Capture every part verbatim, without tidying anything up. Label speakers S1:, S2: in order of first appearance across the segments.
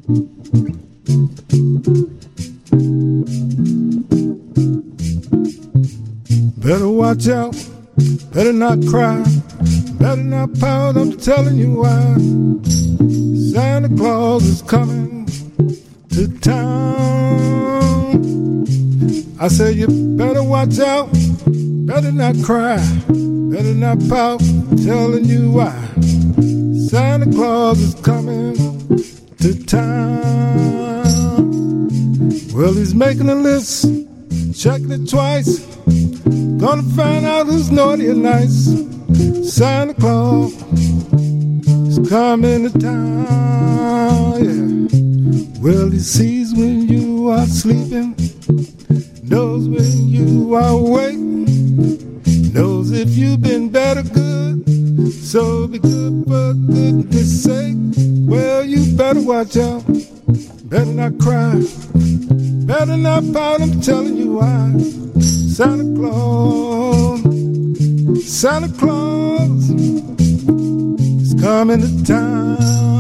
S1: Better watch out, better not cry, better not pout, I'm telling you why. Santa Claus is coming to town. I say you better watch out, better not cry, better not pout, I'm telling you why. Santa Claus is coming to town. Well, he's making a list, checking it twice, gonna find out who's naughty and nice. Santa Claus is coming to town, yeah. Well, he sees when you are sleeping, knows when you are awake, knows if you've been bad or good, so be good for goodness sake. Well, you better watch out, better not cry, better not pout, I'm telling you why. Santa Claus, Santa Claus is coming to town.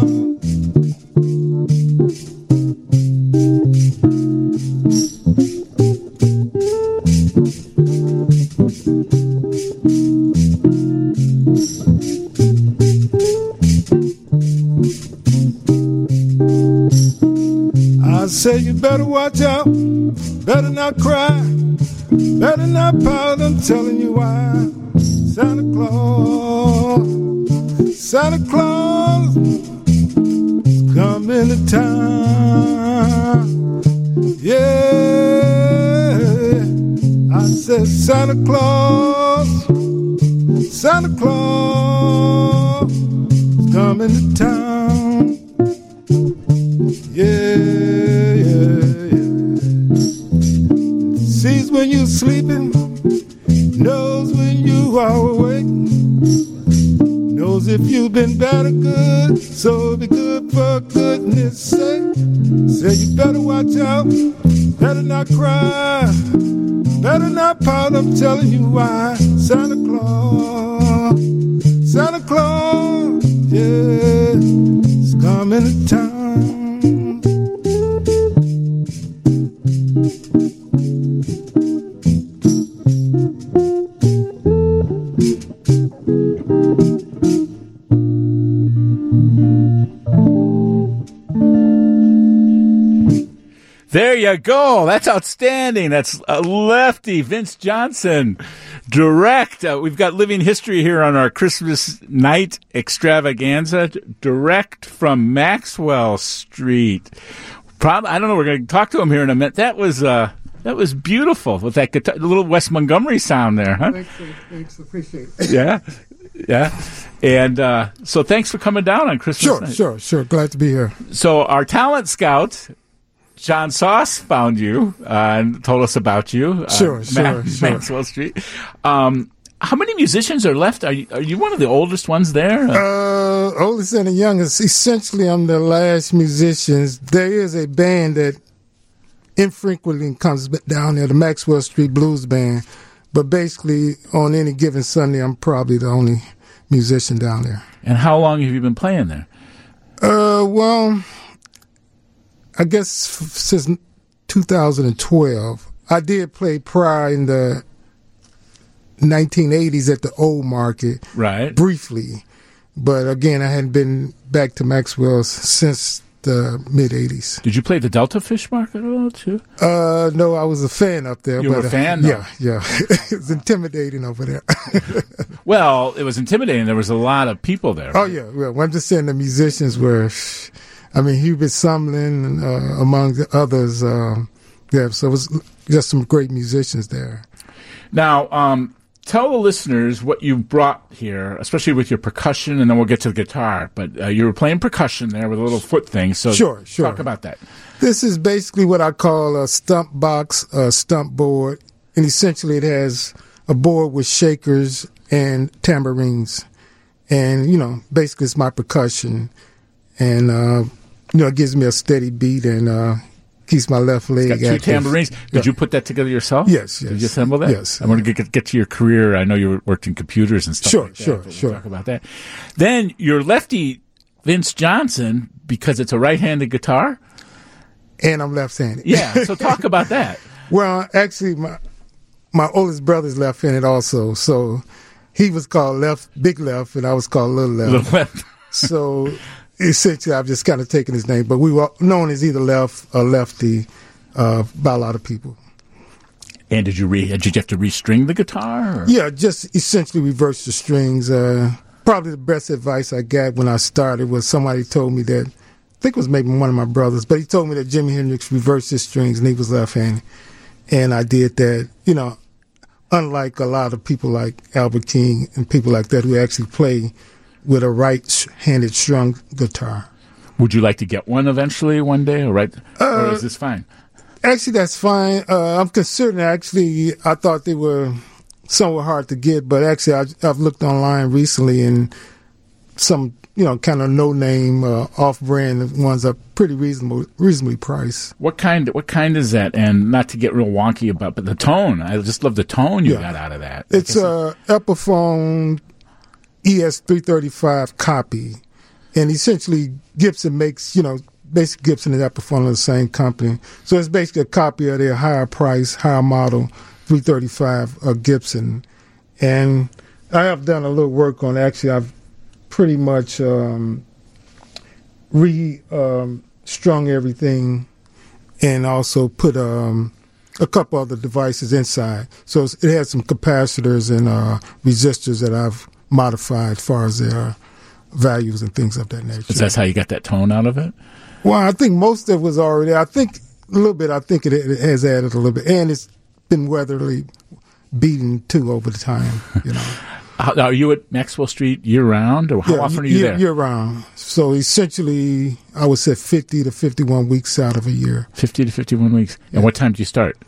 S1: I say you better watch out, better not cry, better not pout, I'm telling you why. Santa Claus, Santa Claus is coming to town. Yeah, I said Santa Claus, Santa Claus is coming to town. Yeah, yeah, yeah. Sees when you're sleeping, knows when you are awake, knows if you've been bad or good, so be good for goodness sake. Say you better watch out, better not cry, better not pout, I'm telling you why. Santa Claus, Santa Claus, yeah, is coming to town.
S2: There you go. That's outstanding. That's uh, Lefty Vince Johnson. Direct. Uh, we've got living history here on our Christmas night extravaganza. Direct from Maxwell Street. Probably, I don't know. We're going to talk to him here in a minute. That was uh, that was beautiful with that guitar, the little Wes Montgomery sound there, huh?
S1: Thanks, thanks. Appreciate it.
S2: Yeah. Yeah. And uh, so thanks for coming down on Christmas
S1: Sure,
S2: night.
S1: sure, sure. Glad to be here.
S2: So our talent scout, John Sauce, found you uh, and told us about you. Uh,
S1: Sure, sure,
S2: Ma-
S1: sure.
S2: Maxwell Street. Um, how many musicians are left? Are you, are you one of the oldest ones there?
S1: Uh, oldest and the youngest. Essentially, I'm the last musicians. There is a band that infrequently comes down there, the Maxwell Street Blues Band. But basically, on any given Sunday, I'm probably the only musician down there.
S2: And how long have you been playing there?
S1: Uh, well, I guess f- since two thousand twelve. I did play prior in the nineteen eighties at the Old Market.
S2: Right.
S1: Briefly. But again, I hadn't been back to Maxwell's since the mid-eighties.
S2: Did you play the Delta Fish Market at all, too?
S1: Uh, no, I was a fan up there.
S2: You
S1: but,
S2: were a fan?
S1: Uh,
S2: No.
S1: yeah, yeah. It was intimidating over there.
S2: Well, it was intimidating. There was a lot of people there.
S1: Oh, yeah. Well, I'm just saying the musicians were, I mean, Hubert Sumlin, uh, among the others. Uh, yeah, so it was just some great musicians there.
S2: Now, um, tell the listeners what you brought here, especially with your percussion, and then we'll get to the guitar. But uh, you were playing percussion there with a little foot thing. So
S1: Sure, sure.
S2: Talk about that.
S1: This is basically what I call a stump box, a stump board. And essentially it has a board with shakers and tambourines. And, you know, basically it's my percussion. And, uh, you know, it gives me a steady beat and uh, keeps my left leg
S2: Got two
S1: active.
S2: tambourines. Did
S1: Yeah.
S2: you put that together yourself?
S1: Yes, yes.
S2: Did you assemble that?
S1: Yes.
S2: I want to get, get to your career. I know you worked in computers and stuff
S1: Sure,
S2: like that.
S1: sure,
S2: but we'll
S1: sure.
S2: talk about that. Then your lefty Vince Johnson because it's a right-handed guitar?
S1: And I'm left-handed.
S2: Yeah, so talk about that.
S1: Well, actually, my my oldest brother's left-handed also, so he was called Left, Big Left, and I was called Little Left.
S2: Little Left.
S1: So essentially, I've just kind of taken his name, but we were known as either Left or Lefty uh, by a lot of people.
S2: And did you re- did you have to restring the guitar? Or?
S1: Yeah, just essentially reverse the strings. Uh, probably the best advice I got when I started was somebody told me that, I think it was maybe one of my brothers, but he told me that Jimi Hendrix reversed his strings and he was left-handed. And I did that, you know, unlike a lot of people like Albert King and people like that who actually play with a right-handed strung guitar.
S2: Would you like to get one eventually one day, or right?
S1: Uh,
S2: or is this fine?
S1: Actually, that's fine. Uh, I'm considering, actually, I thought they were somewhat hard to get, but actually I, I've looked online recently and some, you know, kind of no-name, uh, off-brand ones are pretty reasonable, reasonably priced.
S2: What kind? What kind is that? And not to get real wonky about, but the tone. I just love the tone you yeah. got out of that.
S1: It's a Epiphone E S three thirty-five copy, and essentially Gibson makes, you know, basically Gibson and Epiphone are the same company, so it's basically a copy of their higher price, higher model three thirty-five uh, Gibson. And I have done a little work on. Actually, I've pretty much um, re um, strung everything, and also put um, a couple other devices inside. So it's, it has some capacitors and uh, resistors that I've modified as far as their values and things of that nature.
S2: Is that how you got that tone out of it?
S1: Well, I think most of it was already. I think a little bit. I think it, it has added a little bit, and it's been weatherly beaten too over the time. You know.
S2: Are you at Maxwell Street year round, or how
S1: yeah,
S2: often are you
S1: year,
S2: there?
S1: Year round. So essentially, I would say fifty to fifty-one weeks out of a year.
S2: Fifty to fifty-one weeks. Yeah. And what time do you start?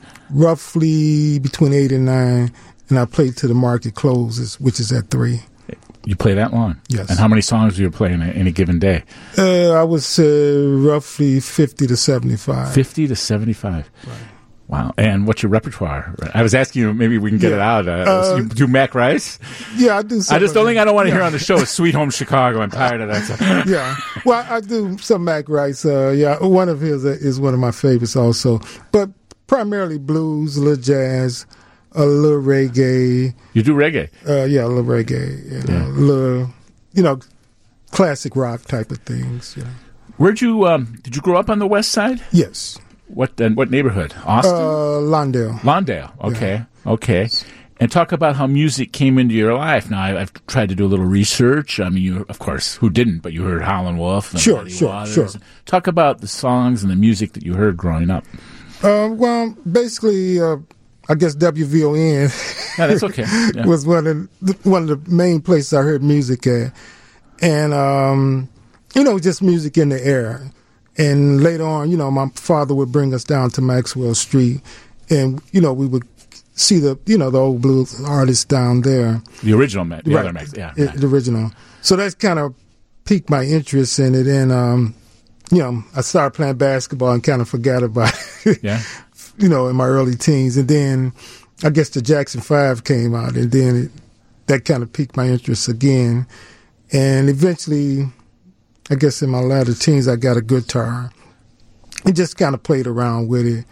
S1: Roughly between eight and nine, and I play to the market closes, which is at three.
S2: You play that long?
S1: Yes.
S2: And how many songs do you play in a, in a given day?
S1: Uh, I would say roughly fifty to seventy-five.
S2: Fifty to seventy-five.
S1: Right.
S2: Wow. And what's your repertoire? I was asking you, maybe we can get
S1: yeah.
S2: it out. Uh,
S1: uh,
S2: you do Mac Rice?
S1: Yeah, I do. Some
S2: I just, the only thing I don't want to
S1: yeah.
S2: hear on the show is Sweet Home Chicago. I'm tired of that stuff.
S1: Yeah. Well, I do some Mac Rice. Uh, yeah, one of his is one of my favorites also. But primarily blues, a little jazz, a little reggae.
S2: You do reggae?
S1: Uh, yeah, a little reggae. You know,
S2: yeah.
S1: A little, you know, classic rock type of things. Yeah.
S2: Where'd you, um, did you grow up on the West Side?
S1: Yes.
S2: What uh, what neighborhood? Austin?
S1: Uh, Lawndale.
S2: Lawndale. Okay.
S1: Yeah.
S2: Okay. And talk about how music came into your life. Now, I, I've tried to do a little research. I mean, you, of course, who didn't? But you heard Howlin' Wolf and
S1: sure,
S2: Muddy
S1: sure,
S2: Waters.
S1: sure.
S2: Talk about the songs and the music that you heard growing up.
S1: Uh, well, basically, uh, I guess W V O N
S2: yeah, that's okay. Yeah.
S1: was one of the, one of the main places I heard music at, and um, you know, just music in the air. And later on, you know, my father would bring us down to Maxwell Street, and you know, we would see the, you know, the old blues artists down there.
S2: The original, Mac, the
S1: right.
S2: other Max, yeah,
S1: it,
S2: right.
S1: the original. So that's kind of piqued my interest in it, and um, you know, I started playing basketball and kind of forgot about it.
S2: Yeah.
S1: You know, in my early teens, and then I guess the Jackson Five came out, and then it, that kind of piqued my interest again, and eventually, I guess in my latter teens, I got a guitar and just kind of played around with it,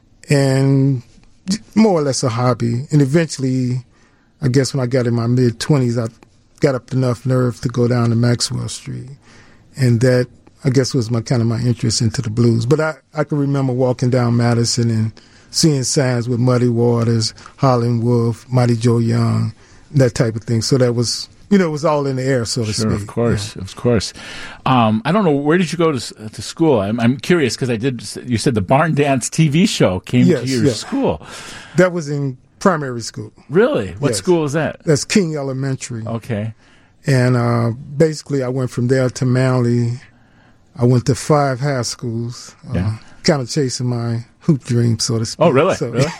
S1: and more or less a hobby. And eventually, I guess when I got in my mid twenties, I got up enough nerve to go down to Maxwell Street, and that, I guess, was my kind of my interest into the blues. But I, I can remember walking down Madison and seeing signs with Muddy Waters, Howlin' Wolf, Mighty Joe Young, that type of thing. So that was, you know, it was all in the air, so to
S2: sure,
S1: speak.
S2: Of course,
S1: yeah.
S2: of course. Um, I don't know, where did you go to to school? I'm, I'm curious because I did. You said the Barn Dance T V show came
S1: yes,
S2: to your
S1: yes.
S2: school.
S1: That was in primary school.
S2: Really? What
S1: yes.
S2: school is that?
S1: That's King Elementary.
S2: Okay.
S1: And uh, basically, I went from there to Manly. I went to five high schools, uh,
S2: yeah.
S1: kind of chasing my hoop dream, so to speak.
S2: Oh, really?
S1: So,
S2: really?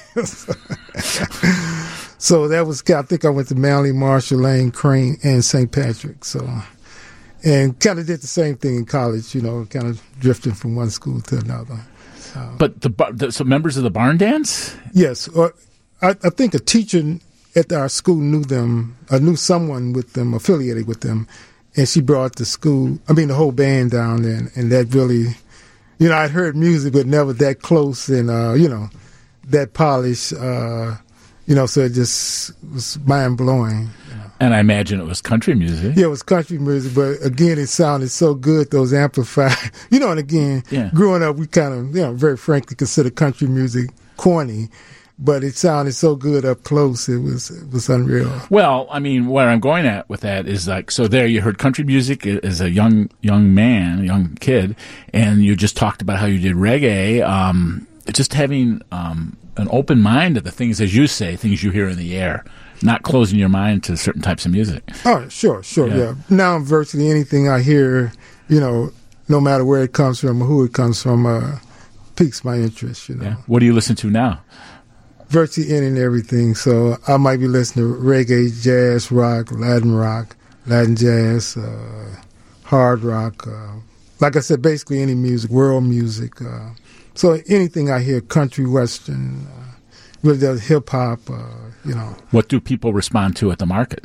S1: So that was, I think I went to Manly, Marshall Lane, Crane, and Saint Patrick. So, and kind of did the same thing in college, you know, kind of drifting from one school to another. Uh,
S2: but the, the so members of the Barn Dance?
S1: Yes. Or I, I think a teacher at our school knew them, I knew someone with them, affiliated with them, and she brought the school, I mean, the whole band down there, and, and that really, you know, I'd heard music, but never that close and, uh, you know, that polished, uh, you know, so it just was mind-blowing. You know.
S2: And I imagine it was country music.
S1: Yeah, it was country music, but again, it sounded so good, those amplified, you know, and again,
S2: yeah.
S1: growing up, we kind of, you know, very frankly consider country music corny, but it sounded so good up close, it was it was unreal.
S2: Well, I mean, where I'm going at with that is like, so there you heard country music as a young young man, young kid, and you just talked about how you did reggae, um, just having um, an open mind to the things, as you say, things you hear in the air. Not closing your mind to certain types of music.
S1: Oh, sure, sure, yeah. yeah. Now, virtually anything I hear, you know, no matter where it comes from or who it comes from, uh, piques my interest, you know.
S2: Yeah. What do you listen to now?
S1: Virtually any and everything. So I might be listening to reggae, jazz, rock, Latin rock, Latin jazz, uh, hard rock. Uh, like I said, basically any music, world music. Uh, so anything I hear, country, western, uh, really does hip-hop, uh, you know.
S2: What do people respond to at the market?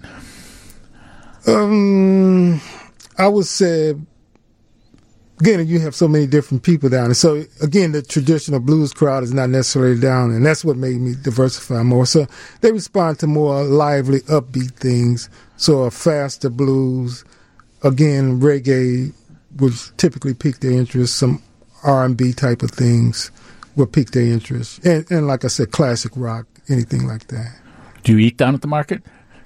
S1: Um, I would say, again, you have so many different people down there. So, again, the traditional blues crowd is not necessarily down there, and that's what made me diversify more. So they respond to more lively, upbeat things, so a faster blues. Again, reggae would typically pique their interest, some R and B type of things will pique their interest. And, and like I said, classic rock, anything like that.
S2: Do you eat down at the market?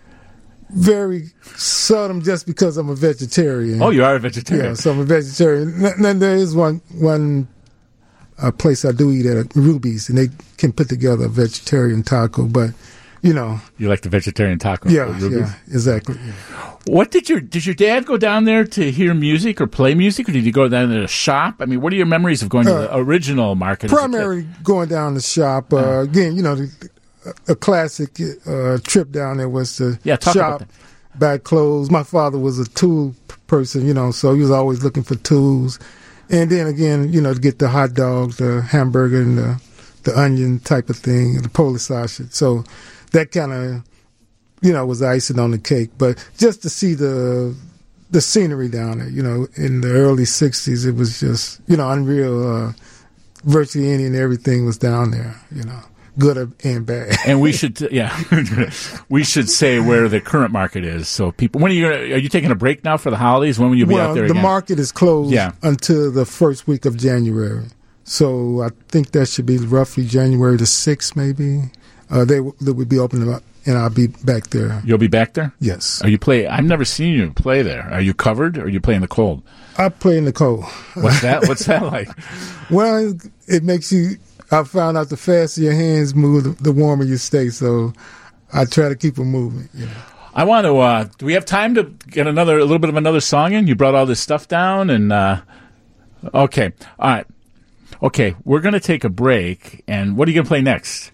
S1: Very seldom, just because I'm a vegetarian.
S2: Oh, you are a vegetarian.
S1: Yeah, so I'm a vegetarian. Then there is one one uh, place I do eat at, Ruby's, and they can put together a vegetarian taco, but, you know.
S2: You like the vegetarian taco?
S1: Yeah, yeah, exactly. Yeah.
S2: What did your did your dad go down there to hear music or play music, or did you go down there to shop? I mean, what are your memories of going to uh, the original market?
S1: Primarily going down to shop. Uh, uh, again, you know, the, a classic uh, trip down there was to
S2: yeah, talk
S1: shop,
S2: about that.
S1: buy clothes. My father was a tool person, you know, so he was always looking for tools. And then again, you know, to get the hot dog, the hamburger, and the, the onion type of thing, and the Polish sausage. So that kind of, you know, was icing on the cake. But just to see the the scenery down there, you know, in the early sixties, it was just, you know, unreal. Uh, virtually any and everything was down there, you know, good and bad.
S2: And we should, yeah, we should say where the current market is. So people, when are you gonna, are you taking a break now for the holidays? When will you be
S1: well,
S2: out there
S1: the
S2: again?
S1: market is closed
S2: yeah.
S1: until the first week of January. So I think that should be roughly January the sixth, maybe. Uh, they, they would be opening up, and I'll be back there.
S2: You'll be back there?
S1: Yes.
S2: Are you play? I've never seen you play there. Are you covered, or are you play in the cold?
S1: I play in the cold.
S2: What's that? What's that like?
S1: Well, it makes you. I found out the faster your hands move, the warmer you stay. So I try to keep them moving. You know.
S2: I want to. Uh, do we have time to get another, a little bit of another song in? You brought all this stuff down, and uh, okay, all right, okay. We're gonna take a break, and what are you gonna play next?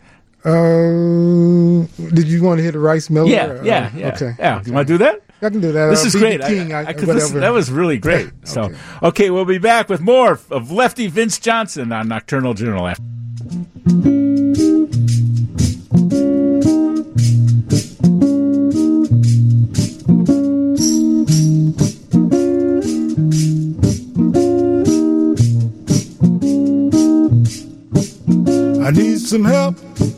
S1: Uh, did you want to hear the Rice Miller?
S2: Yeah,
S1: or,
S2: yeah,
S1: uh,
S2: yeah.
S1: Okay.
S2: Yeah.
S1: Okay.
S2: You want to do that?
S1: I can do that.
S2: This
S1: I'll
S2: is
S1: be
S2: great.
S1: the king,
S2: I,
S1: I,
S2: I, this, that was really great.
S1: Okay.
S2: So, okay, we'll be back with more of Lefty Vince Johnson on Nocturnal Journal after.
S1: I need some help.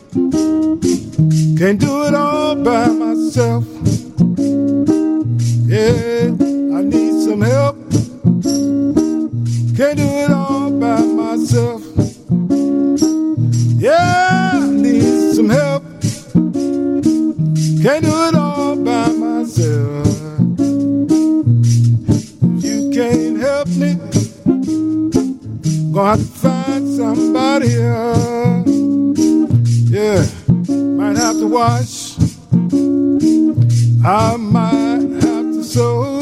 S1: Can't do it all by myself. Yeah, I need some help. Can't do it all by myself. Yeah, I need some help. Can't do it all by myself. You can't help me. Gonna have to find somebody else. Yeah, might have to wash. I might have to sew.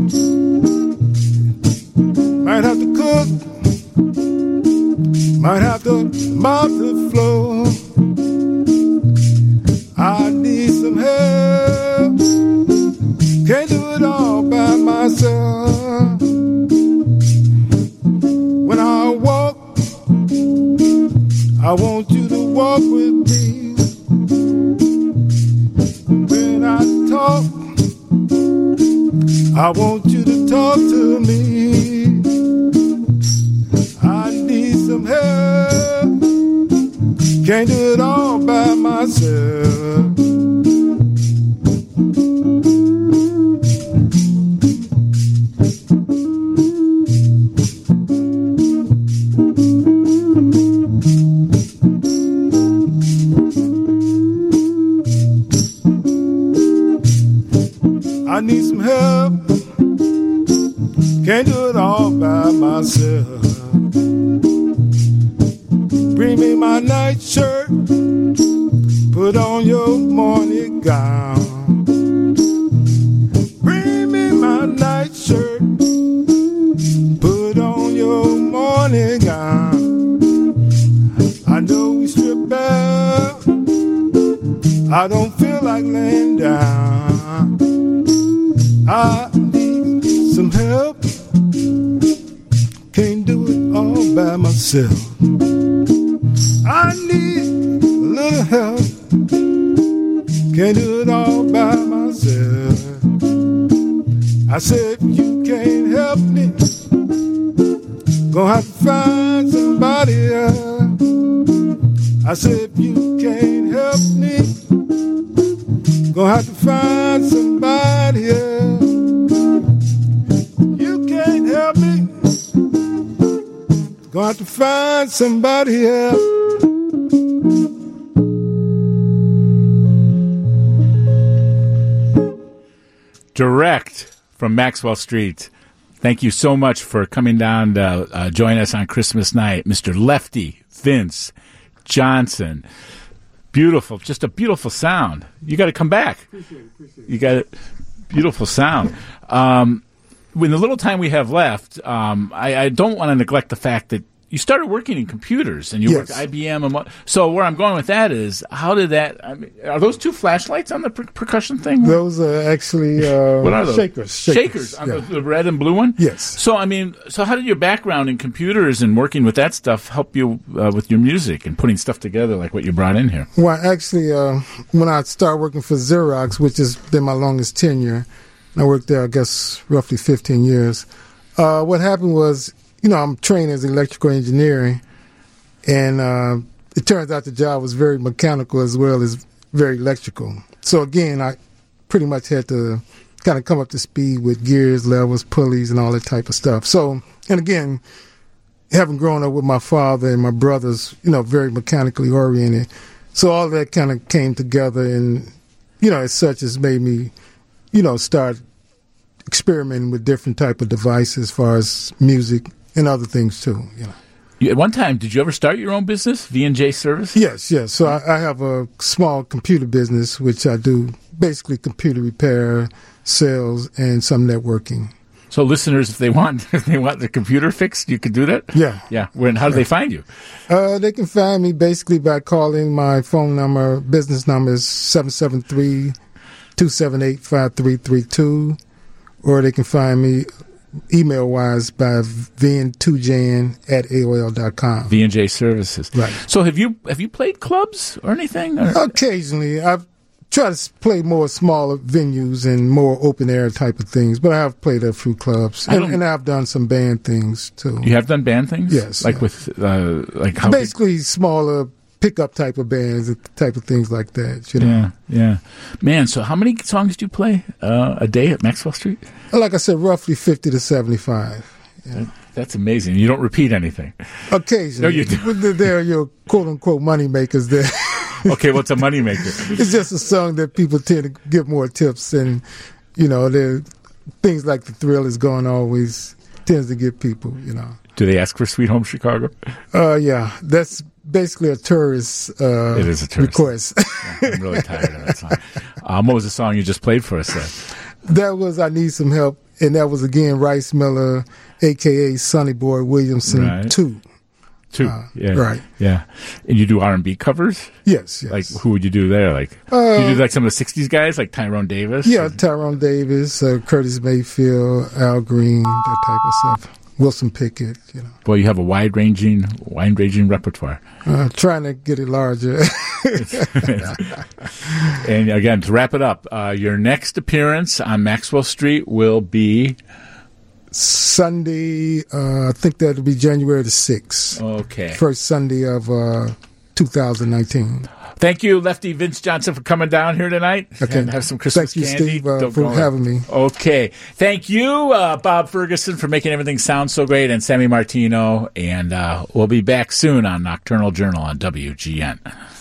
S1: Might have to cook. Might have to mop the floor. I need some help. Can't do it all by myself. When I walk, I want you to walk with me. When I talk, I want you to Can't do it all by myself. I need some help. Can't do it all by myself. Bring me my nightshirt. Put on your morning gown. Bring me my nightshirt. Put on your morning gown. I know we strip bare. I don't feel like laying down. I need some help. Can't do it all by myself. I need a little help. Can't do it all by myself. I said if you can't help me, gonna have to find somebody else. I said if you can't help me, gonna have to find somebody else. You can't help me, gonna have to find somebody else.
S2: Direct from Maxwell Street. Thank you so much for coming down to uh, join us on Christmas night, Mister Lefty Vince Johnson. Beautiful, just a beautiful sound. You got to come back.
S1: Appreciate it, appreciate it.
S2: You got it. Beautiful sound. Um, when the little time we have left, um, I, I don't want to neglect the fact that you started working in computers and you
S1: Yes.
S2: worked at I B M. And what, so where I'm going with that is, how did that? I mean, are those two flashlights on the per- percussion thing?
S1: Those are actually uh,
S2: What are those?
S1: shakers.
S2: Shakers, on
S1: yeah.
S2: the, the red and blue one?
S1: Yes.
S2: So, I mean, so how did your background in computers and working with that stuff help you uh, with your music and putting stuff together like what you brought in here?
S1: Well, actually, uh, when I started working for Xerox, which has been my longest tenure, I worked there, I guess, roughly fifteen years. Uh, what happened was, you know, I'm trained as electrical engineering, and uh, it turns out the job was very mechanical as well as very electrical. So again, I pretty much had to kind of come up to speed with gears, levels, pulleys, and all that type of stuff. So, and again, having grown up with my father and my brothers, you know, very mechanically oriented, so all that kind of came together, and, you know, as such has made me, you know, start experimenting with different type of devices as far as music and other things too, you know.
S2: You, at one time, did you ever start your own business, V and J Service?
S1: Yes, yes. So I, I have a small computer business, which I do basically computer repair, sales, and some networking.
S2: So listeners, if they want, if they want their computer fixed, you could do that?
S1: Yeah.
S2: Yeah. When, how do they find you?
S1: Uh, they can find me basically by calling my phone number. Business number is seven seven three, two seven eight, five three three two. Or they can find me email-wise by v n two jan at a o l dot com.
S2: V and J Services.
S1: Right.
S2: So have you have you played clubs or anything? Or?
S1: Occasionally. I've tried to play more smaller venues and more open-air type of things, but I have played at a few clubs.
S2: I
S1: And,
S2: don't-
S1: and I've done some band things, too.
S2: You have done band things?
S1: Yes,
S2: Like
S1: yeah.
S2: with, uh, like how big-
S1: Basically smaller pickup type of bands, and type of things like that, you know.
S2: Yeah, yeah. Man, so how many songs do you play uh, a day at Maxwell Street?
S1: Like I said, roughly fifty to seventy-five. Yeah.
S2: That's amazing. You don't repeat anything.
S1: Occasionally.
S2: No, you do.
S1: They're your quote-unquote money makers there.
S2: Okay, what's a moneymaker?
S1: It's just a song that people tend to give more tips, and, you know, there things like The Thrill Is Gone always tends to get people, you know.
S2: Do they ask for Sweet Home Chicago?
S1: Uh, yeah, that's basically a tourist, uh,
S2: It is a tourist
S1: request.
S2: Yeah, I'm really tired of that song. Um, what was the song you just played for us then?
S1: That was I Need Some Help, and that was again Rice Miller, a k a. Sonny Boy Williamson,
S2: Right.
S1: two.
S2: Two.
S1: Uh,
S2: yeah.
S1: right.
S2: Yeah. And you do R and B covers?
S1: Yes, yes.
S2: Like, who would you do there? Like,
S1: Uh,
S2: you do like some of the sixties guys, like Tyrone Davis?
S1: Yeah, Tyrone Davis, uh, Curtis Mayfield, Al Green, that type of stuff. Wilson Pickett, you know.
S2: Boy, you have a wide-ranging, wide-ranging repertoire.
S1: Uh, trying to get it larger.
S2: And again, to wrap it up, uh, your next appearance on Maxwell Street will be...
S1: Sunday, uh, I think that'll be January the sixth.
S2: Okay.
S1: First Sunday of uh, two thousand nineteen.
S2: Thank you, Lefty Vince Johnson, for coming down here tonight.
S1: Okay.
S2: And have some Christmas
S1: Thank you,
S2: candy.
S1: Steve, uh,
S2: Don't
S1: for
S2: go
S1: having me.
S2: Okay. Thank you, uh, Bob Ferguson, for making everything sound so great, and Sammy Martino. And uh, we'll be back soon on Nocturnal Journal on W G N.